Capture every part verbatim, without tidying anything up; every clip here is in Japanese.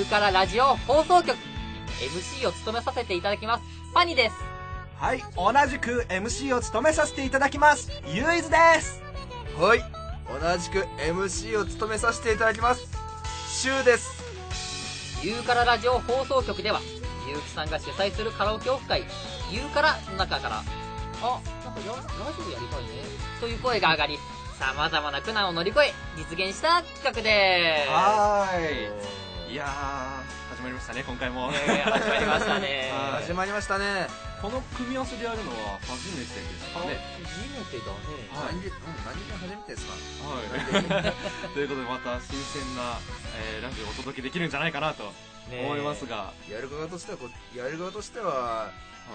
ゆうからラジオ放送局 エムシー を務めさせていただきますパニです。 はい、同じく エムシー を務めさせていただきますゆいずです。 はい、同じく エムシー を務めさせていただきますしゅうです。 ゆうからラジオ放送局ではゆうきさんが主催するカラオケオフ会ゆうからの中から、あ、なんかやラジオやりたいねという声が上がり、様々な苦難を乗り越え実現した企画でーす。 はーい、いやー始まりましたね今回も、 えー、始まりましたね始まりましたね。 この組み合わせでやるのは初めてですかね。 初めてだね。 はい、何で、うん、何で初めてですか。 はいということでまた新鮮な、えー、ラジオをお届けできるんじゃないかなと思いますが、 やる側としてはこやる側としては、はい、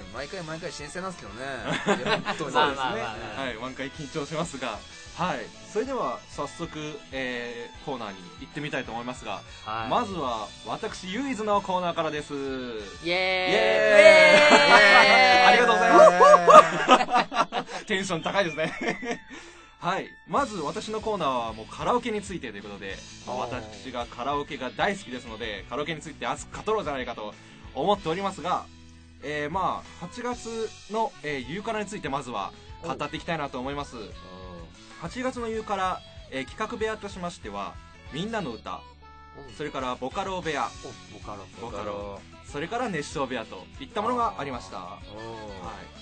うん、毎回毎回新鮮なんですけどねいや本当にそうですね、 まあまあまあまあ、 はい、毎回緊張しますが、はい、それでは早速、えー、コーナーに行ってみたいと思いますが、はい、まずは私ゆいずのコーナーからです。イエーイ、イエーイありがとうございますテンション高いですねはい、まず私のコーナーはもうカラオケについてということで、私がカラオケが大好きですのでカラオケについて熱く語ろうじゃないかと思っておりますが、えー、まあはちがつの、えー、ゆうからについてまずは語っていきたいなと思います。はちがつのゆうから、えー、企画部屋としましてはみんなの歌、それからボカロ部屋、 ボカロボカロそれから熱唱部屋といったものがありました。はい、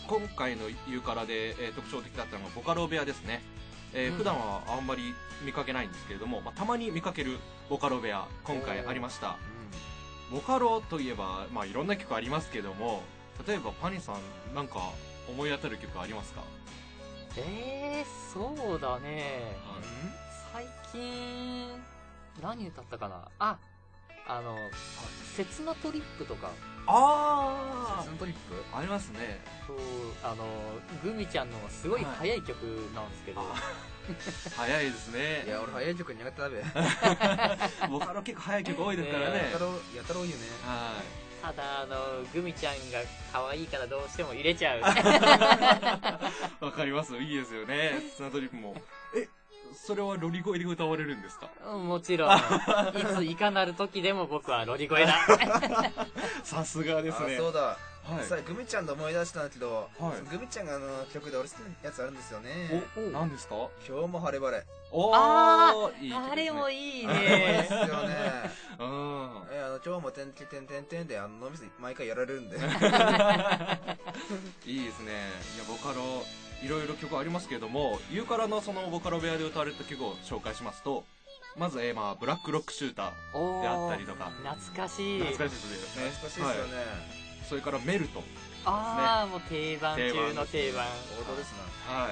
今回のゆうからで、えー、特徴的だったのがボカロ部屋ですね。えー、普段はあんまり見かけないんですけれども、まあ、たまに見かけるボカロ部屋今回ありました。ボカロといえば、まあ、いろんな曲ありますけども、例えばパニさんなんか思い当たる曲ありますか？ えー、そうだね、最近何歌ったかなあ、あの切なトリップとか。 ああ、 切なトリップありますね。 そう、あのグミちゃんのすごい速い曲なんですけど、はい、 速いですね。 いや俺速い曲苦手だべボカロ結構速い曲多いですからね。 やたろやたろ多いよね。 はい、 ただあのグミちゃんが可愛いからどうしても入れちゃうわかります、いいですよね切なトリップも。え、それはロリ声で歌われるんですか？ もちろんいついかなる時でも僕はロリ声ださすがですね。 あ、そうだ、はい、さあグミちゃんで思い出したんだけど、 はい、 グミちゃんがあの曲で俺好きなやつあるんですよね。 お、何ですか？ 今日も晴れ晴れ。 おー、 あー、 いい曲ですね。 あれもいいねですよねうん、 えあの今日もてんてんてんてんてんであの脳みそ毎回やられるんでいいですね。いやボカロいろいろ曲ありますけれども、ゆうからのそのボカロ部屋で歌われた曲を紹介しますと、まず、えーまあ、ブラックロックシューターであったりとか、 懐かしい懐かしいですね。 懐かしいですよね、はい、 それからメルト、 ああ、もう定番中の定番、 王道ですね。 はい、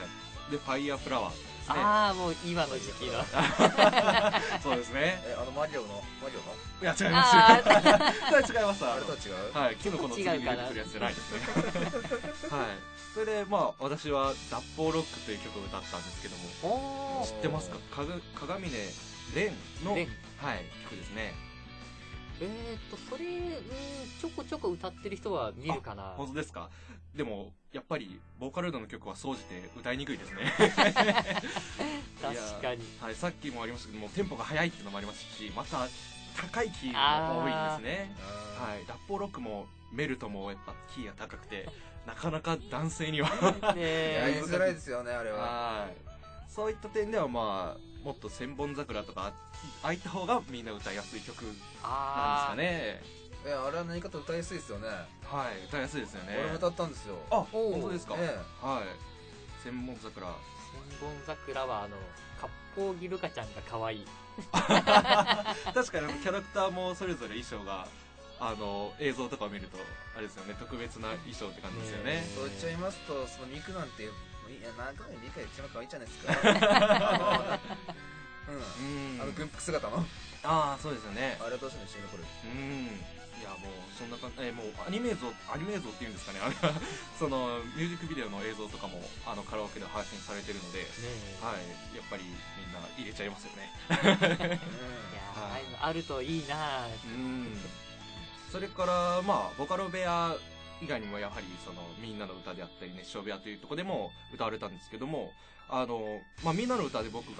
でファイヤーフラワーですね。 ああ、もう今の時期のそうですね。 え、あのマリオのマリオのいや違いますよそれ違います。 あれとは違う、 はい、キノコの次に出てくるやつじゃないですねはい、それでまあ私は脱法ロックという曲を歌ったんですけども、知ってますか？かが鏡音蓮の、はい、曲ですね。 えーっとそれ、うん、ちょこちょこ歌ってる人は見るかな。 本当ですか？でもやっぱりボーカロイドの曲は総じて歌いにくいですね確かに、 はい、さっきもありましたけどもテンポが速いっていうのもありますし、また高いキーも多いんですね。はい、脱法ロックもメルトもやっぱキーが高くてなかなか男性にはやりづらいですよねあれは。 はい、そういった点ではまあもっと千本桜とかああいった方がみんな歌いやすい曲なんですかね。 いや、あれは何かと歌いやすいですよね。 はい、歌いやすいですよね。 俺も歌ったんですよ。 あ、本当ですか？ ええ、 はい。千本桜。 千本桜はあの割烹着ルカちゃんが可愛い確かにキャラクターもそれぞれ衣装があの映像とかを見るとあれですよね、特別な衣装って感じですよね。 そう言っちゃいますと、その肉なんていやなんか理解一番可愛いじゃないですかうん、あの軍服姿のああ、そうですよね。 あれはどうしても一緒に残る。 うん、いやもうそんな感じ、えー、もうアニメ映像アニメ映像っていうんですかね、あれはそのミュージックビデオの映像とかもあのカラオケで配信されてるので、はい、やっぱりみんな入れちゃいますよねいやああいうのあるといいな。うんそれからまあボカロ部屋以外にもやはりそのみんなの歌であったり熱唱部屋というところでも歌われたんですけども、あの、まあ、みんなの歌で僕が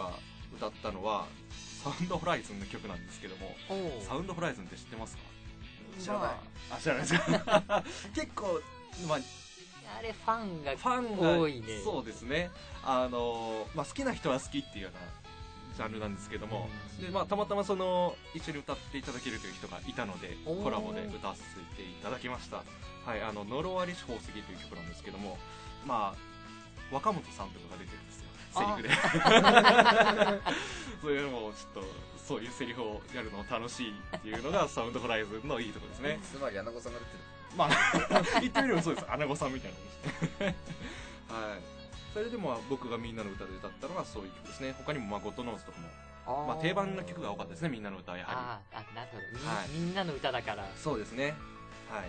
歌ったのはサウンドホライズンの曲なんですけども、サウンドホライズンって知ってますか？ 知らない。 あ、知らないですか？結構、まあ、 あれファンがファンが多いね。 そうですね。あの、まあ、好きな人は好きっていうようなジャンルなんですけども、で、まあ、たまたまその一緒に歌っていただけるという人がいたので、コラボで歌わせていただきました。はい、あの呪われし宝石という曲なんですけども、まあ若本さんとかが出てるんですよ、セリフで。そういうのもちょっとそういうセリフをやるの楽しいっていうのがサウンドホライズンのいいところですね。 つまりアナゴさんが出てる。 まあ言ってみればそうです、アナゴさんみたいなもんですね。はい。それでも僕がみんなの歌で歌ったのはそういう曲ですね。他にもまあゴッドノーズとかも、まあ定番の曲が多かったですね、みんなの歌はやはり。 ああ、なるほど、み、 はい、 みんなの歌だから。 そうですね。はい。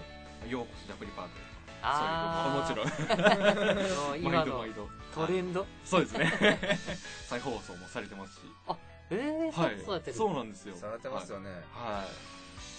ようこそジャプリパーク。 あそういうのももちろん。 今のトレンド、はい、 そうですね。再放送もされてますし。 あ、えー、はい、そうやってる。 そうなんですよ。 されてますよね。 はい。はい、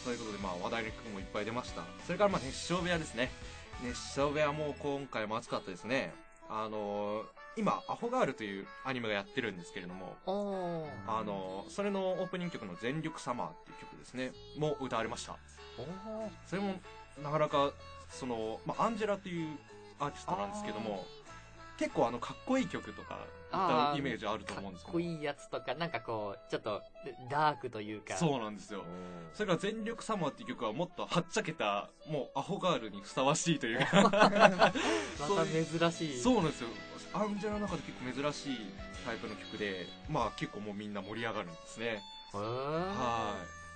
ということで、まあ話題の曲もいっぱい出ました。それからまあ熱唱部屋ですね。熱唱部屋も今回も熱かったですね。あのー、今、アホガールというアニメがやってるんですけれども、あのー、それのオープニング曲の全力サマーっていう曲ですね、も歌われました。それも、なかなか、その、まあ、アンジェラっていうアーティストなんですけども、結構あの、かっこいい曲とか歌うイメージあると思うんですけど。 かっこいいやつとか、なんかこう、ちょっと、ダークというか。 そうなんですよ。それから全力サマーっていう曲はもっとはっちゃけた、もうアホガールにふさわしいというか。また珍しい。 そうなんですよ。アンジェラの中で結構珍しいタイプの曲で、まあ結構もうみんな盛り上がるんですね。はい。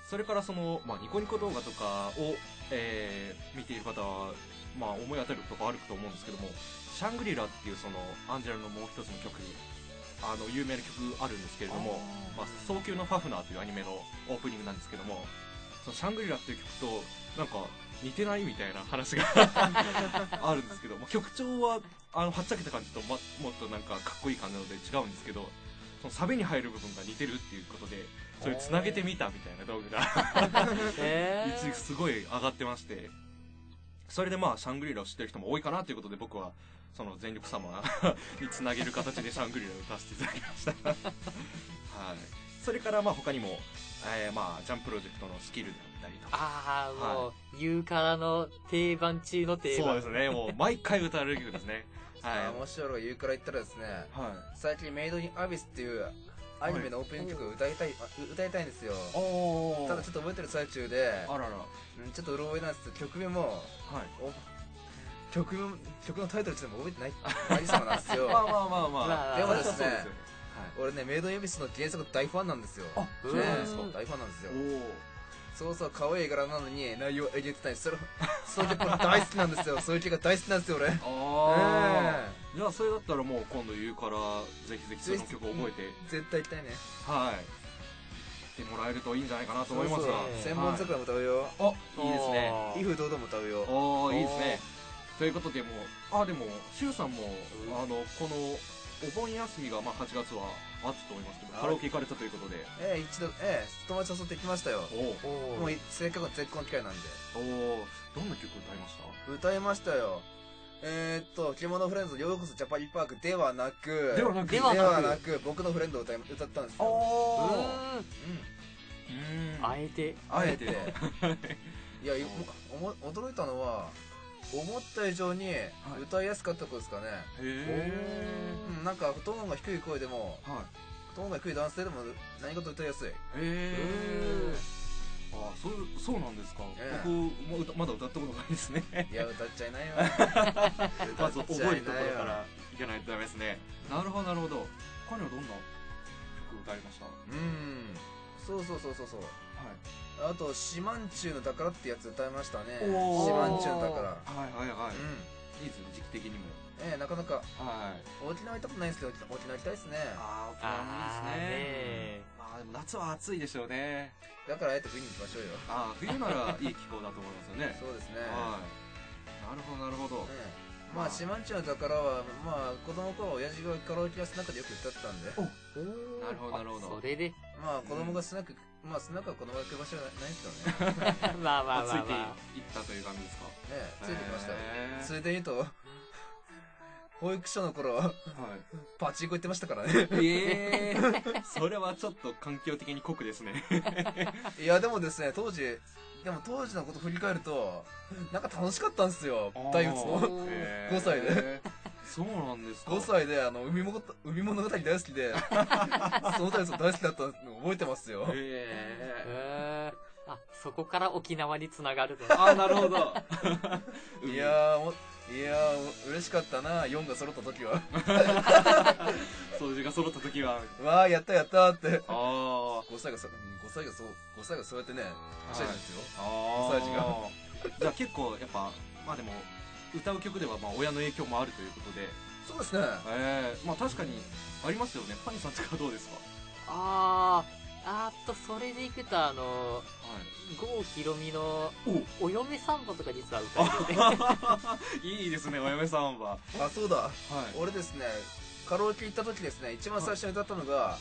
それからその、まあニコニコ動画とかを、えー、見ている方は、まあ思い当たるとこあると思うんですけども、シャングリラっていうそのアンジェラのもう一つの曲、あの有名な曲あるんですけれども、まあ早急のファフナーというアニメのオープニングなんですけども、そのシャングリラっていう曲となんか似てないみたいな話があるんですけど、まあ、曲調はあのはっちゃけた感じと、ま、もっとなんかかっこいい感じなので違うんですけど、そのサビに入る部分が似てるっていうことで、それつなげてみたみたいな動画が一時すごい上がってまして、それでまあシャングリラを知ってる人も多いかなということで、僕はその全力サマーにつなげる形でシャングリラを歌わせていただきました。はい。それからまあ他にも、えー、まあジャンププロジェクトのスキルであったりとか、 ああ、もう、はい、ユーカラの定番中の定番。 そうですね、もう毎回歌われる曲ですね。 はい。面白いユーカラ言ったらですね、はい、最近メイドインアビスっていうアニメのオープニング曲を歌いたい、はい、歌いたいんですよ。ただちょっと覚えてる最中で、あらら、ちょっとうろ覚えなんですけど、曲名も、はい、曲の曲のタイトルちょっと覚えてないありそうなんですよ。 まあまあまあまあ。 でもですね、俺ね、メイドインアビスの原作大ファンなんですよ。あ、そうなんですか。大ファンなんですよ。そうそう、可愛い柄なのに内容えげてない。それ、そういう曲大好きなんですよ。そういう曲が大好きなんですよ、俺。ああ。じゃあ、それだったらもう今度言うから、ぜひぜひその曲を覚えて。 絶対行きたいね。 はい。来てもらえるといいんじゃないかなと思いますが。 千本桜も歌うよ。 あ、いいですね。 威風堂々も歌うよ。 ああ、いいですね。ということで、もう、あ、でも、シュウさんも、あの、この、お盆休みが、まあ、はちがつはあったと思いますけど、カラオケ行かれたということで。 ええ、一度、ええ、友達誘って行きましたよ。おお。もう、せっかくの絶好の機会なんで。 おお。どんな曲歌いました？ 歌いましたよ。えーっと、獣フレンズ、ようこそジャパニーパークではなく、 ではなく、 ではなく、僕のフレンドを歌い歌ったんですよ。おー。 うん。あえて。 あえて。いや、驚いたのは、思った以上に歌いやすかったことですかね。へえ。なんかトーンが低い声でも、トーンが低い男性でも何事歌いやすい。へえ。 ああ、そうそうなんですか。僕もまだ歌ったことないですね。 いや、歌っちゃいないよ。 まず覚えるところからいけないとダメですね。なるほどなるほど。他にはどんな曲歌いました？ うん。そうそうそうそうそう。あと、シマンチューの宝ってやつ歌いましたね。シマンチューの宝。 はいはいはい。いいですね、時期的にも。 ええ、なかなか。はい。沖縄行ったことないですけど、沖縄行きたいですね。 ああ、沖縄もいいですね。ああ、でも夏は暑いでしょうね。 だからあえて冬に行きましょうよ。 ああ、冬ならいい気候だと思いますよね。 そうですね。 はい。なるほどなるほど。 まあ、シマンチューの宝は、まあ、子供の頃、親父がカラオケのスナックでよく歌ってたんで。 おなるほどなるほど。 それでまあ、子供がスナック、まあ、スナックは子供が来る場所じゃないですけどね。 まあまあまあ、 ついていったという感じですか。 ねついてきました。ついで言うと、 保育所の頃、はい、パチンコ行ってましたからね。 ええー、それはちょっと環境的に酷ですね。 いや、でもですね、当時、でも当時のこと振り返ると、なんか楽しかったんですよ、大仏の。ごさいで。 そうなんですか。 ごさいで、あの、海物語大好きで、その大仏大好きだったの覚えてますよ。 へー。あ、そこから沖縄に繋がると。 あ、なるほど。 いやー、いやー、嬉しかったな、よんが揃った時は。 掃除が揃った時は。 わー、やったやったーって。 あー。 ごさいが、ごさいがそう、ごさいがそうやってね、はしゃいでるんですよ。ごさい児が。 じゃあ結構、やっぱ、まあでも、歌う曲ではまあ親の影響もあるということで。 そうですね。 ええー、まあ確かに、ありますよね。パニさんとかどうですか？ あー。あーっと、それでいくと、あの、はい、郷ひろみの、お嫁サンバとか実は歌えていいですね、お嫁サンバ。 あ、そうだ。はい、俺ですね、カラオケ行った時ですね、一番最初に歌ったのが、はい、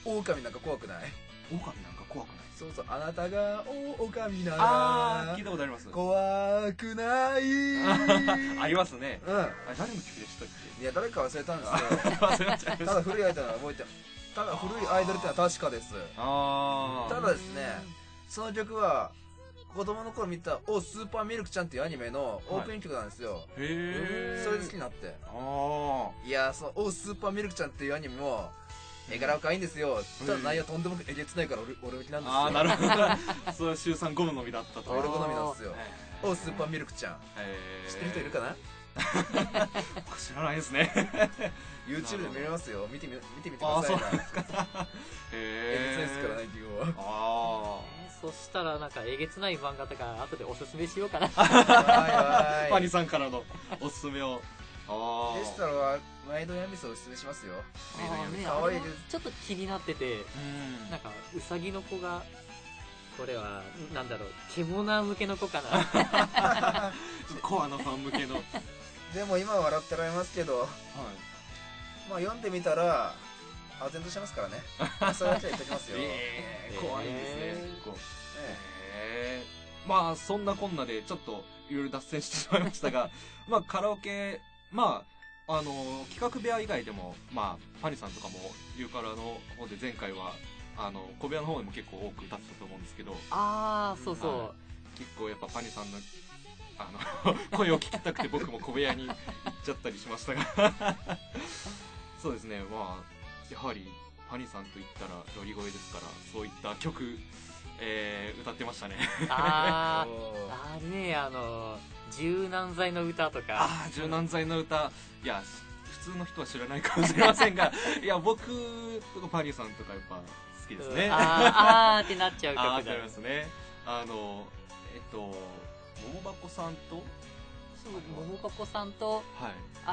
狼なんか怖くない。 狼なんか怖くない。 そうそう、あなたが狼なら、 あー、聞いたことあります。 怖くないありますね。 うん。あれ誰の曲でしたっけ？ いや、誰か忘れたんですよ。忘れちゃいました。ただ古いアイドルは覚えてる。ただ古いアイドルってのは確かです。あただですね、その曲は子供の頃見た「おスーパーミルクちゃん」っていうアニメのオープニング曲なんですよ。はい、へえ。それで好きになって。あいや、その「おスーパーミルクちゃん」っていうアニメも絵柄は可愛いんですよ。ただ内容とんでもえげつないから俺俺向きなんですよ。 ああ、なるほど。それは週さんゴムのみだったと。 俺好みなんですよ。おスーパーミルクちゃん。知ってる人いるかな？ 知らないですね。 YouTube で見れますよ。見てみ、見てみてくださいな。へえげつないですからね、基本は。ああ。そしたらなんかえげつない漫画とか後でおすすめしようかな。 パニさんからのおすすめを。 ああ。でしたら、マイドヤミスをおすすめしますよ。 メイドヤミス。かわいいです。ちょっと気になってて、なんか、うさぎの子が、これは、なんだろう、獣向けの子かな。 コアのファン向けの。 でも今笑ってられますけど、はい、まあ読んでみたら、あぜんとしますからね。それだけは言っときますよ。 えー、怖いですね。えー、まあそんなこんなでちょっといろいろ脱線してしまいましたが、まあカラオケ、まあ、あの、企画部屋以外でも、まあ、パニさんとかも、ユーカラの方で前回は、あの、小部屋の方でも結構多く歌ってたと思うんですけど、 あー、そうそう。 結構やっぱパニさんの、あの声を聞きたくて僕も小部屋に行っちゃったりしましたがそうですね、まあやはりパニさんといったらロリ声ですから、そういった曲、えー、歌ってましたねあーあれね、あの柔軟剤の歌とか、 ああ柔軟剤の歌、いや普通の人は知らないかもしれませんがいや僕とかパニさんとかやっぱ好きですね、 うん、あーあーってなっちゃう曲だ。 あーってなりますね。あのえっと桃箱さんと、 そう、桃箱さんと、はい、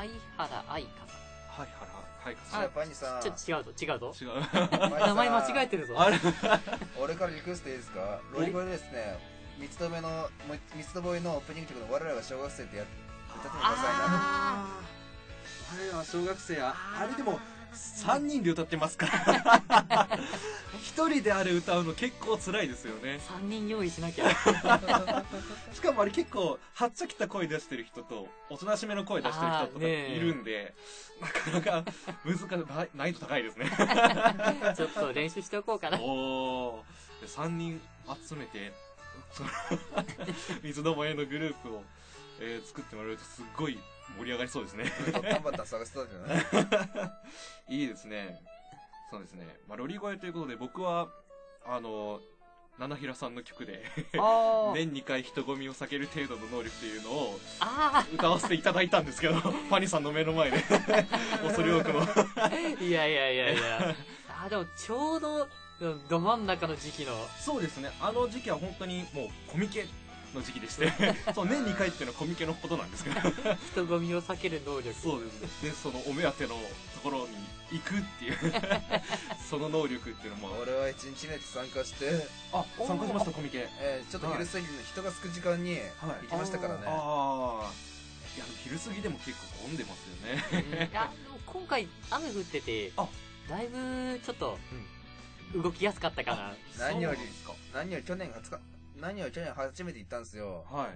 相原愛花さん。 相原愛花さん。 あ、パニさん。 ちょっと違うと、違うと。 違う。 名前間違えてるぞ。 あれ俺からリクエストいいですか？ロリゴでですね、三つ留めの、三つどいのオープニング曲の我らが小学生ってや歌ってみてくださいな。 あ我らは小学生や、あれでも、さんにんで歌ってますからひとりであれ歌うの結構辛いですよね。 さんにん用意しなきゃしかもあれ結構はっちゃきた声出してる人とおとなしめの声出してる人とかいるんで、なかなか難しい、難易度高いですねちょっと練習しておこうかな。 おー、さんにん集めて三つどもえのグループを、えー、作ってもらえるとすっごい盛り上がりそうですね探してたじゃないいいですね。そうですね。まあ、ロリ声ということで僕は、あの、七平さんの曲で年にかい人混みを避ける程度の能力というのを歌わせていただいたんですけど、パニさんの目の前で恐れ多くもいやいやいやいやあ、でもちょうどど真ん中の時期の。 そうですね。あの時期は本当にもうコミケの時期でしてそう年にかいっていうのはコミケのことなんですけど人混みを避ける能力。 そうですね。でそのお目当てのところに行くっていうその能力っていうのも俺はいちにちめで参加して、 あ参加しました。コミケ、 えー、ちょっと昼過ぎの人が少ない時間に行きましたからね。はい、ああいや昼過ぎでも結構混んでますよねいや今回雨降っててあだいぶちょっと、うん、動きやすかったかな。 何より何より去年初か何より去年初めて行ったんですよ。はい。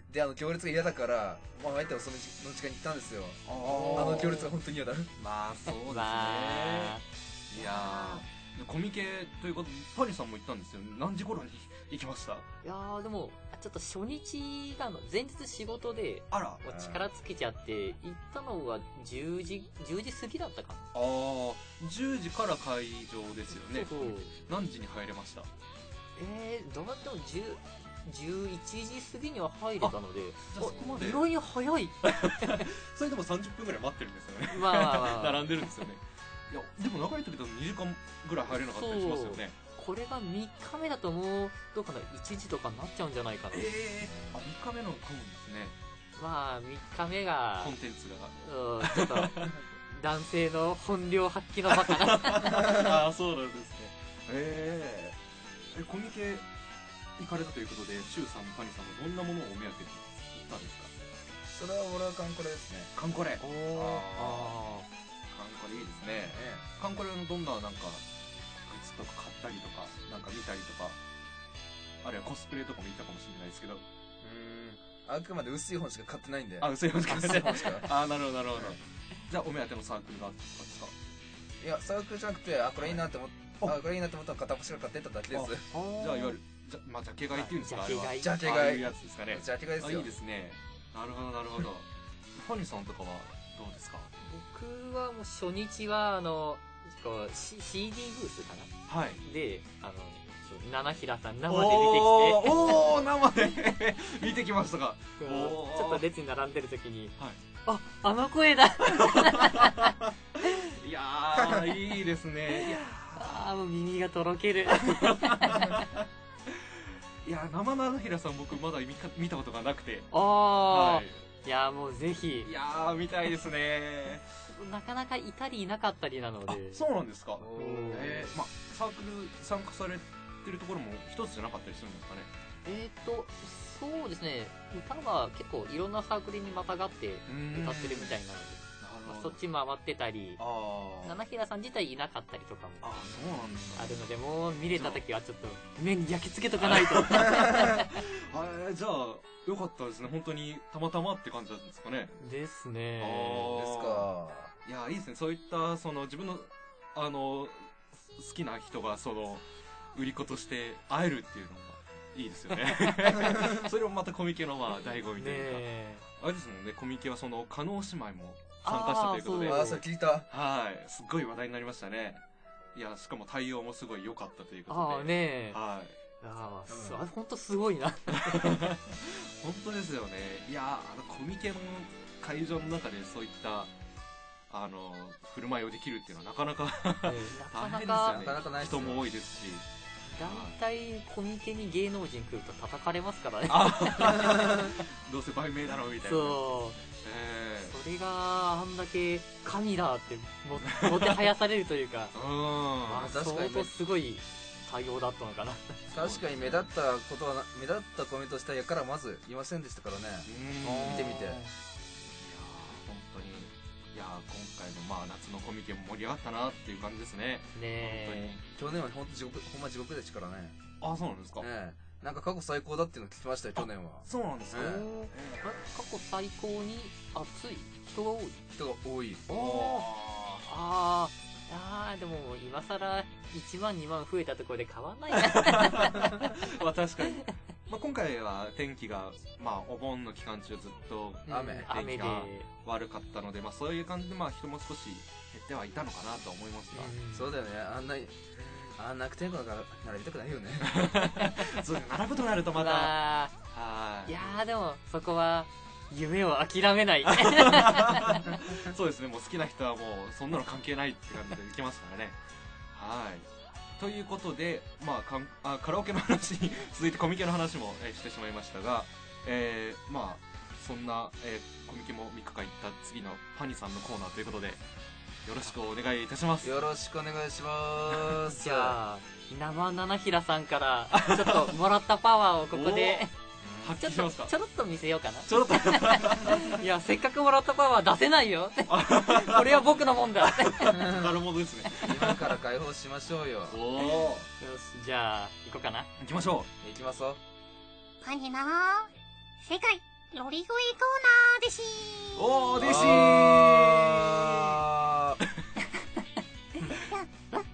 で、あの行列が嫌だから、まあ、あえてその時間に行ったんですよ。あの行列が本当に嫌だ。 まあ、そうですね。いやー、コミケということで、パニさんも行ったんですよ。何時頃に行きました？ いやー、でも、ちょっと初日が、前日仕事で、 あら、 もう力尽きちゃって、行ったのはじゅうじ、じゅうじ過ぎだったかな。 あー、じゅうじから会場ですよね。 そうそう。 何時に入れました？ えー、どうなってもじゅう、じゅういちじ過ぎには入れたので、 じゃあそこまで意外に早い。 それでもさんじゅっぷんぐらい待ってるんですよね。 まあまあまあ。 並んでるんですよね。いや、でも長い時だとにじかんぐらい入れなかったりしますよね。 これがみっかめだともう、どうかな、いちじとかになっちゃうんじゃないかな。 ええー、あ、みっかめの混むんですね。 まあ、みっかめが、 コンテンツが。 うん、ちょっと、男性の本領発揮の場かな。 ああ、そうなんですね。えー、え、コミケ行かれたということで、シュウさん、パニさんはどんなものをお目当てに行ったんですか？ それは俺はカンコレですね。 カンコレ。 おああ。カンコレいいですね。ええ、カンコレのどんな、なんか、グッズとか買ったりとか、なんか見たりとか、あるいはコスプレとかも行ったかもしれないですけど。うーん。あくまで薄い本しか買ってないんで。 あ、薄い本しか買ってない。あ、なるほど、なるほど。じゃあ、お目当てのサークルがあったんですか？ いや、サークルじゃなくて、あ、これいいなって思って、あ、これいいなって思ったら片っ端から買ってっただけです。 じゃあ、いわゆる、じゃ、まあ、ジャケ買いっていうんですか？ ジャケ買い。 ジャケ買い。ああいうやつですかね。 ジャケ買いですよ。 いいですね。なるほど、なるほど。ファニーさんとかはどうですか？ 僕はもう初日は、あの、こう、C、シーディー ブースかな？ はい。 で、あの、七平さん生で見てきて。おー、生で見てきましたか。 ちょっと列に並んでる時に、 はい、 あ、あの声だいやー、いいですね。いやー、もう耳がとろける。 いや、生の七平さん僕まだ見か見たことがなくて。 あー、はい、いやーもうぜひ。 いやー、見たいですね。 なかなかいたりいなかったりなので。 あ、そうなんですか。えー、ま、サークル参加されてるところも一つじゃなかったりするんですかね。 えーと、そうですね。歌は結構いろんなサークルにまたがって歌ってるみたいなので。まあ、そっち回ってたり、七平さん自体いなかったりとかもあそうなんですか、 あるので、もう見れた時はちょっと目に焼き付けとかないと。 はい、じゃあよかったですね。本当にたまたまって感じなんですかね。 ですね。 ですか。 いや、いいですね。そういったその自分のあの好きな人がその売り子として会えるっていうのがいいですよね。それもまたコミケのまあ醍醐味というか、ね、あれですもんね。コミケはその加納姉妹も参加したということで、 ああ、それ聞いた。 はい、すっごい話題になりましたね。いや、しかも対応もすごい良かったということで。 ああね、 はい。 ああ、うん、本当すごいな。 本当ですよね。いや、あのコミケの会場の中でそういったあの振る舞いをできるっていうのはなかなか大変ですよね。なかなかないですよ。人も多いですし。 大体コミケに芸能人来ると叩かれますからね。 どうせ売名だろうみたいな。 そう、えー、それがあんだけ神だってももてはやされるというか、うん、まあ、相当すごい対応だったのかな。 確かに目立ったことは目立ったコメントしたやからまずいませんでしたからね。見てみて。いや本当に、いや今回のまあ夏のコミケも盛り上がったなっていう感じですね。 ねえ。 去年は本当地獄、ほんま地獄でしたからね。 あ、そうなんですか。 ね、なんか過去最高だっていうの聞きましたよ、去年は。 そうなんですか。 えー、過去最高に暑い人が多い人が多い。 あああー、でも今更いちまんにまん増えたところで変わんないな。 まあ確かに、まあ、今回は天気が、まあ、お盆の期間中ずっと雨、うん、天気が悪かったので、まあ、そういう感じで、まあ、人も少し減ってはいたのかなと思いますが、 うん、そうだよね。あんなあんな悪天候だから並びたくないよね。 そう並ぶとなるとまた、 まあ、いやーでもそこは夢を諦めない。 そうですね。もう好きな人はもうそんなの関係ないって感じでいけますからね。はい。ということで、まあ、かんあカラオケの話に続いてコミケの話も、えー、してしまいましたが、えー、まあそんな、えー、コミケもみっかかん行った次のパニさんのコーナーということでよろしくお願いいたします。 よろしくお願いします。 じゃあ生七平さんからちょっともらったパワーをここで発揮しますか。 ちょろっと見せようかな。 ちょろっといや、せっかくもらったパワー出せないよ。これは僕のもんだ。 なるほどですね。 今から解放しましょうよ。 おお。 よし、じゃあ行こうかな。 行きましょう。行きますよ。 パニの世界ロリゴイコーナーでしー。 おー、でしー。 ロリ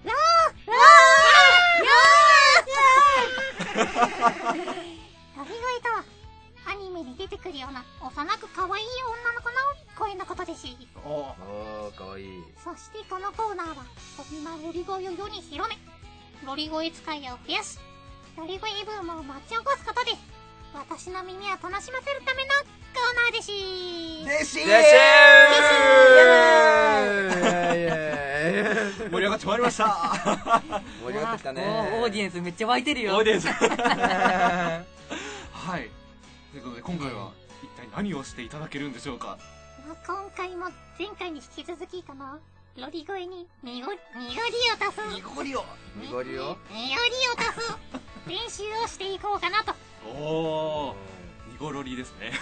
ゴイとはアニメに出てくるような幼く可愛い女の子の声のことでし。 おー、可愛い。 そしてこのコーナーはそんなロリゴイを世に広め、ロリゴイ使いを増やし、ロリゴイブームを巻き起こすことで私の耳を楽しませるためのコーナーでしー。 でしー。 でしー。盛り上がってまいりました。 盛り上がってきたね。 オーディエンスめっちゃ湧いてるよ。 オーディエンス。はい。ということで今回は一体何をしていただけるんでしょうか。 今回も前回に引き続きかな、ロリ声ににごりを足すにごりをにごりをにごりを足す練習をしていこうかなと。 おー、にごロリですね。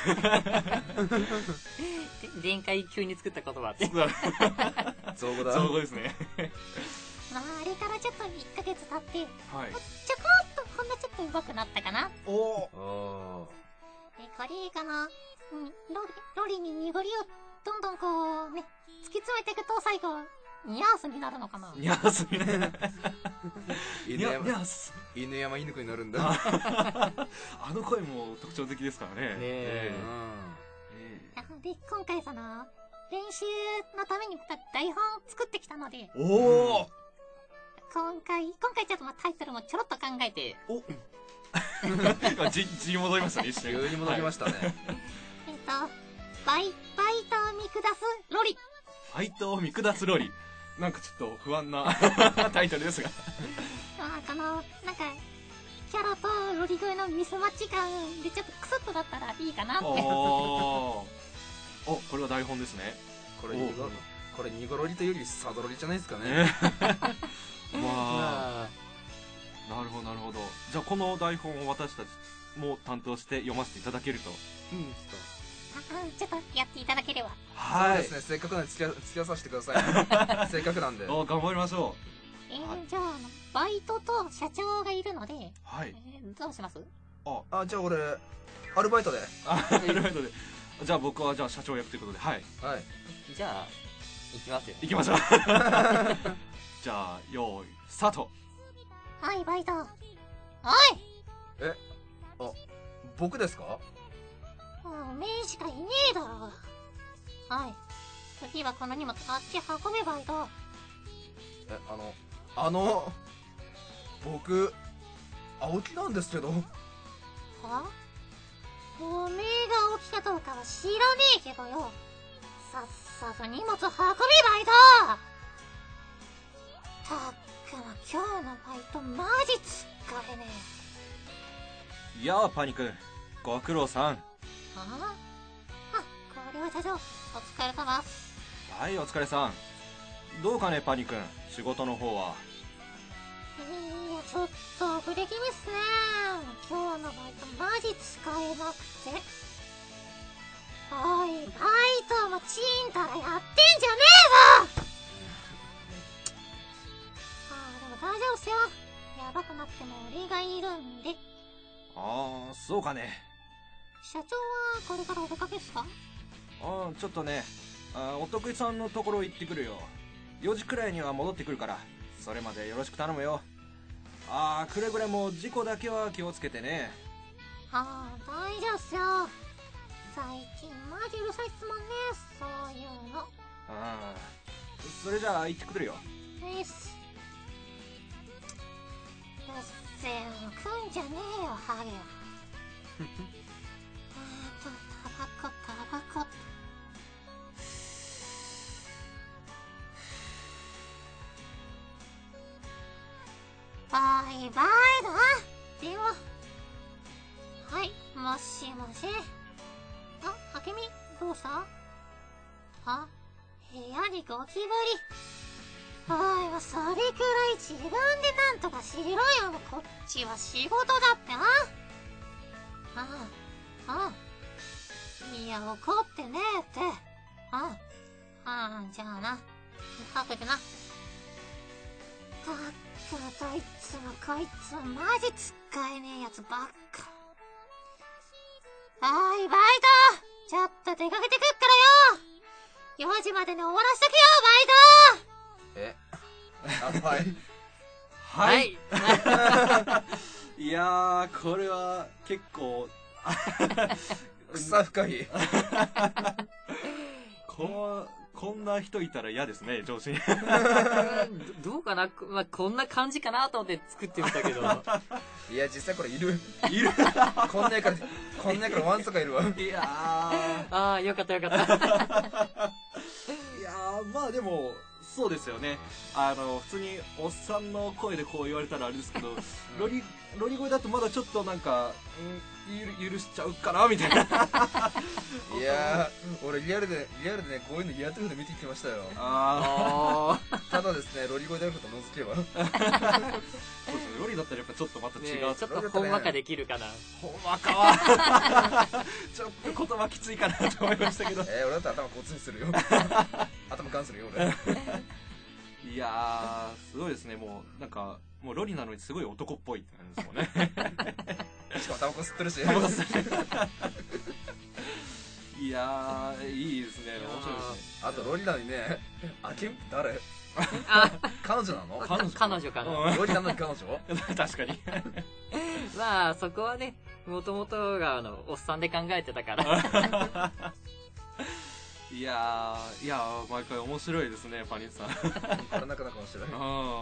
前回急に作った言葉って造語だ。 造語ですね。 まああれからちょっといっかげつ経って、 はい、 ちょこっとほんのちょっと上手くなったかな。 おおでこれかな、うん、ロリロリににごりをどんどんこうね突き詰めていくと最後ニャースになるのかな。 ニャースになる。 犬山犬山犬子になるんだ。 あの声も特徴的ですからね。ねえ。 で今回その練習のために台本作ってきたので、 おお。 今回今回ちょっとまあタイトルもちょろっと考えて。 お。じじに戻りましたね。一瞬。 急に戻りましたね。 えっとバイバイトを見下すロリ。 バイトを見下すロリ。なんかちょっと不安なタイトルですが。 まあこのなんかキャラとロリ声のミスマッチ感でちょっとクスッとだったらいいかなって。 おお、これは台本ですね。 これこれニゴロリというよりサドロリじゃないですかね。 まあなるほどなるほど。じゃあこの台本を私たちも担当して読ませていただけると。 うん、 ちょっとやっていただければ。 はい。そうですね。せっかくなんで付き合付き合わさせてください。せっかくなんで。 お、頑張りましょう。えー、はい、じゃあバイトと社長がいるので、 はい。 えー、どうします？ あ、あ、じゃあ俺アルバイトで。 アルバイトで。じゃあ僕はじゃあ社長役ということで、はい。 はい。 じゃあ行きますよ。 行きましょう。じゃあ用意スタート。 はいバイト。おい。 え、あ、僕ですか？ おめえしかいねえだろ。はい。次はこの荷物あっち運べばいいと。 え、あの、あの、僕、青木なんですけど。 は？おめえが青木かどうかは知らねえけどよ。さっさと荷物運べばいいと。たっくの今日のバイトマジ使えねえ。いやあパニ君、ご苦労さん。 ああ、これは社長、お疲れ様。 はい、お疲れさん。どうかね、パニ君、仕事の方は。 いや、ちょっと触れ気味っすね。今日のバイトマジ使えなくて。おい、バイトもちんたらやってんじゃねえぞ。ああ、でも大丈夫っすよ。やばくなっても俺がいるんで。 ああ、そうかね。 社長はこれからお出かけっすか？ ああ、ちょっとね、あ、お得意さんのところ行ってくるよ。よじくらいには戻ってくるから、それまでよろしく頼むよ。ああ、くれぐれも事故だけは気をつけてね。 ああ、大丈夫っすよ。最近マジうるさいっすもんね、そういうの。ああ、それじゃあ行ってくるよ。 えっす。うっせえの食うんじゃねえよ、ハゲは。えーと、タバコ、タバコ。バイバイだ。電話。はい、もしもし。あ、あけみ、どうしたあ、部屋にゴキブリ。おい、もうそれくらい自分でなんとかしろよ。こっちは仕事だってな。ああ、ああ。いや、怒ってねえって。ああ、ああ、じゃあな。はけてな。たっくどいつもこいつもマジ使えねえやつばっか。おい、バイトちょっと出かけてくっからよ。よじまでに終わらしとけよ、 バイト。えあ、はい。 はい。はい、いやー、これは結構、 草深い。 ここんな人いたら嫌ですね、上司に。 ど, どうかな、まあ、こんな感じかなと思って作ってみたけど。 いや、実際これいる。 いる。 こんなやから、こんなやからワンとかいるわ。 いやー。 あー、よかったよかった。いやー、まあでも、そうですよね。あの、普通におっさんの声でこう言われたらあれですけど、ロリ、ロリ声だとまだちょっとなんか、ん、許しちゃうかなみたいな。 いやー、俺リアルで、リアルでね、こういうのやってるの見てきましたよ。 あー。 ただですね、ロリ声であることを除けば。 そうですね、ロリだったらやっぱちょっとまた違う。 ね、ちょっとほんわかできるかな。 ほんわかは。ちょっと言葉きついかなと思いましたけど。 えー、俺だったら頭こっちにするよ。頭ガンするよ、俺。 いやー、すごいですね、もう、なんか、もうロリなのにすごい男っぽいって感じですもんね。 しかもタバコ吸ってるし。 タバコ吸ってる。いやー、いいですね、面白いですね。 あとロリなのにね、あけんって誰？彼女なの？ 彼女彼女かな。 ロリなのに彼女？ 確かに。 まあ、そこはね、もともとがあの、おっさんで考えてたから。 いやー、いやー、毎回面白いですね、パニッさん。 これなかなか面白い。 いやー、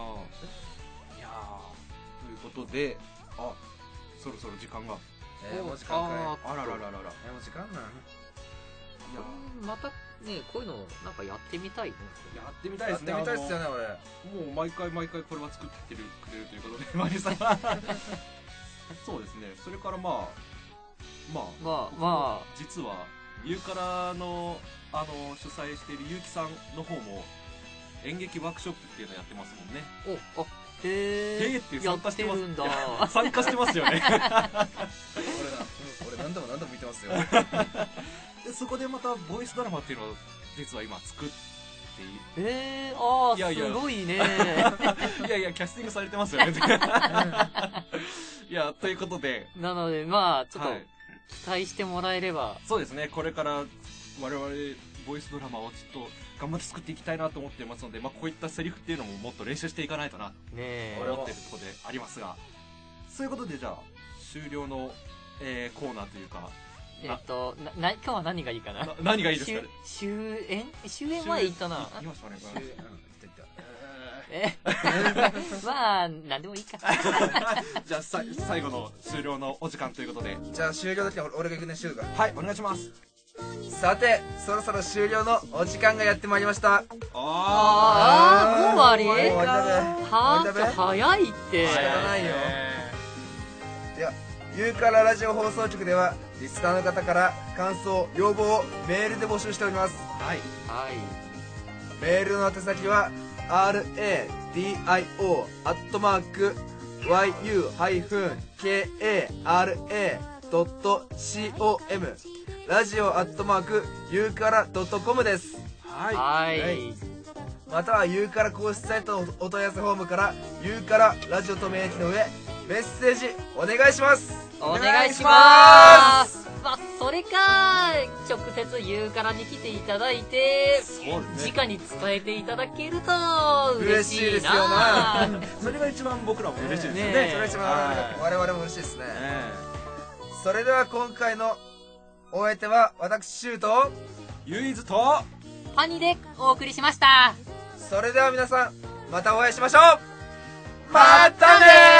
ということで、あ、そろそろ時間が。 えー、もう時間かい。 あららららら。 えー、もう時間なん。 いやまたね、こういうのなんかやってみたいね。 やってみたいですね。 やってみたいっすよね、俺。 もう毎回毎回これは作ってるくれるということで、マリさんは。そうですね。それからまあ、まあ、 まあ、まあ、 実は、ユーカラの、あの、主催しているゆうきさんの方も、演劇ワークショップっていうのやってますもんね。 お、あ、へー。 へーって参加してます。 やってるんだ。 参加してますよね。 俺だ、うん、俺何度も何度も見てますよ。 でそこでまたボイスドラマっていうのを実は今作っている。 えー、あー、 いやいやすごいね。 いやいや、キャスティングされてますよね。いや、ということで。 なので、まあ、ちょっと、期待してもらえれば、はい。 そうですね、これから我々ボイスドラマをちょっと頑張って作っていきたいなと思ってますので、まあ、こういったセリフっていうのももっと練習していかないとなと思っているところでありますが、そういうことでじゃあ、終了の、えー、コーナーというか、 えっと、な、な、今日は何がいいかな？ な何がいいですかね？ 終演終演前言ったな。 言いましたね、 終演、うん、言った言った。 えまあ、なんでもいいか。 じゃあ、さ、最後の終了のお時間ということで。 じゃあ、終了だけは俺が行くね、シューが。 はい、お願いします。 さて、そろそろ終了のお時間がやってまいりました。 あー、もう終わり？ もう終わりだべ。 はぁ、早いって。 仕方ないよ。では、ユーカララジオ放送局では、リスナーの方から感想、要望をメールで募集しております。 はい。 はい。 メールの宛先は、アールエーディーアイオー アットマーク ワイユー ケーエーアールエー ドット コム ラジオアットマークユーカラドットコムです。 はい。 はい。はい、 またはユーカラ公式サイトのお問い合わせフォームからユーカララジオと明記の上メッセージお願いします。 お願いします。まあ、それか直接ユーカラに来ていただいて、 そうですね、 直に伝えていただけると嬉しいな。嬉しいですよな。 それが一番僕らも嬉しいですよね。 ね、それが一番我々も嬉しいですね。ね、それでは今回のお相手は私シューとユイズとパニでお送りしました。 それでは皆さんまたお会いしましょう。またねー。